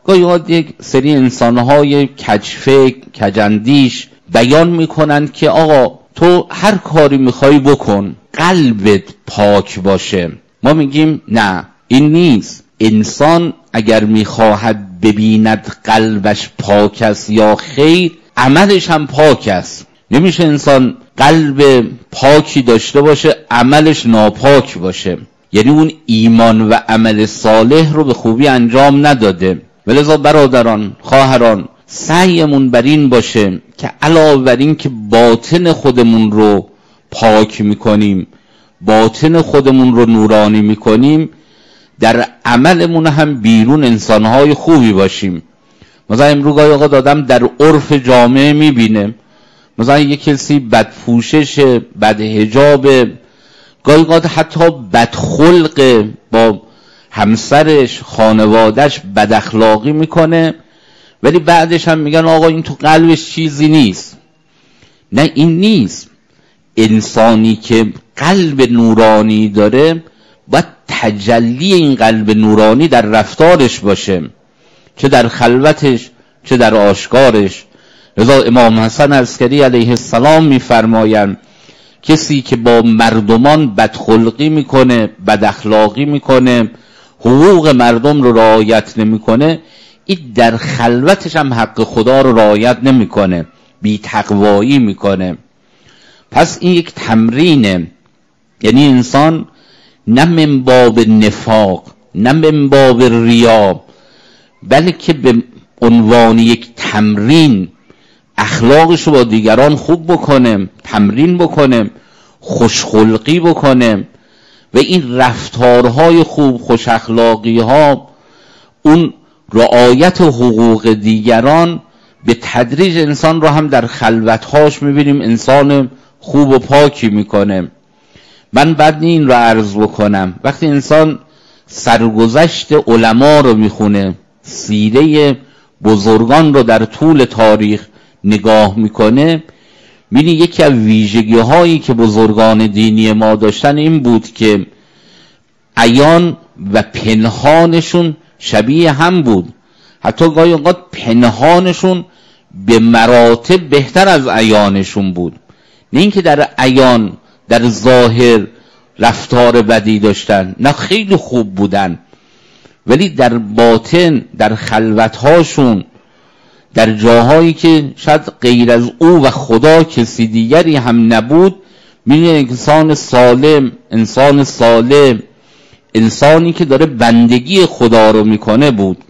گاهی اوقات یک سری انسانهای کجفکر، کجندیش بیان میکنند که آقا تو هر کاری میخوای بکن، قلبت پاک باشه. ما میگیم نه، این نیست. انسان اگر میخواهد ببیند قلبش پاک است یا خیر، عملش هم پاک است. نمیشه انسان قلب پاکی داشته باشه عملش ناپاک باشه، یعنی اون ایمان و عمل صالح رو به خوبی انجام نداده. ولذا برادران، خواهران، سعیمون بر این باشه که علاوه بر این که باطن خودمون رو پاک میکنیم، باطن خودمون رو نورانی میکنیم، در عملمون هم بیرون انسانهای خوبی باشیم. مثلا امروز گاهی اوقات آدم در عرف جامعه میبینه مثلا یک کسی بدپوشش، بدحجاب، گاهی اوقات حتی بدخلق، با همسرش، خانوادش بد اخلاقی میکنه، ولی بعدش هم میگن آقا این تو قلبش چیزی نیست. نه، این نیست. انسانی که قلب نورانی داره باید تجلی این قلب نورانی در رفتارش باشه، چه در خلوتش چه در آشکارش. لذا امام حسن عسکری علیه السلام میفرمایند کسی که با مردمان بدخلقی میکنه، بد اخلاقی میکنه، حقوق مردم رو رعایت نمیکنه، این در خلوتش هم حق خدا رو رعایت نمیکنه، بی تقوایی میکنه. پس این یک تمرینه، یعنی انسان نه من باب نفاق، نه من باب ریا، بلکه به عنوان یک تمرین اخلاقش رو با دیگران خوب بکنه، تمرین بکنه، خوشخلقی بکنه و این رفتارهای خوب، خوش اخلاقی ها، اون رعایت حقوق دیگران به تدریج انسان رو هم در خلوتهاش میبینیم انسان خوب و پاکی میکنه. من بعد این رو عرض بکنم، وقتی انسان سرگذشت علما رو میخونه، سیره بزرگان رو در طول تاریخ نگاه میکنه، ببینی یکی از ویژگی هایی که بزرگان دینی ما داشتن این بود که عیان و پنهانشون شبیه هم بود. حتی گاهی اوقات پنهانشون به مراتب بهتر از عیانشون بود. نه اینکه در عیان در ظاهر رفتار بدی داشتن، نه، خیلی خوب بودن، ولی در باطن، در خلوتهاشون، در جاهایی که شاید غیر از او و خدا کسی دیگری هم نبود، می‌بینی انسان سالم، انسان صالح، انسانی که داره بندگی خدا رو میکنه بود.